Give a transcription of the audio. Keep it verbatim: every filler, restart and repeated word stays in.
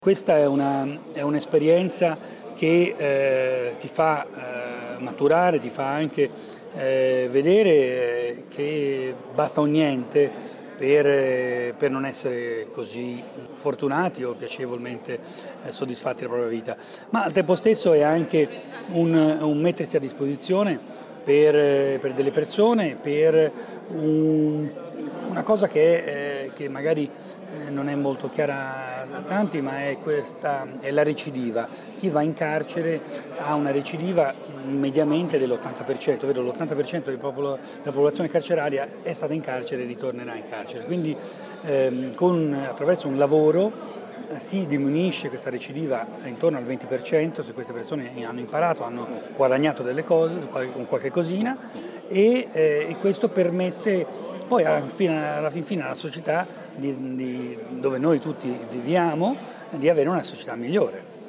Questa è una, è un'esperienza che eh, ti fa eh, maturare, ti fa anche eh, vedere che basta un niente per, eh, per non essere così fortunati o piacevolmente eh, soddisfatti della propria vita, ma al tempo stesso è anche un, un mettersi a disposizione per, per delle persone, per un, una cosa che, è, che magari non è molto chiara a tanti, ma è questa, è la recidiva. Chi va in carcere ha una recidiva mediamente dell'ottanta per cento, ovvero l'ottanta per cento del popolo, della popolazione carceraria è stata in carcere e ritornerà in carcere. Quindi ehm, con, attraverso un lavoro si diminuisce questa recidiva intorno al venti per cento se queste persone hanno imparato, hanno guadagnato delle cose, un qualche cosina e, eh, e questo permette poi alla fine, alla fin fine alla società di, di, dove noi tutti viviamo di avere una società migliore.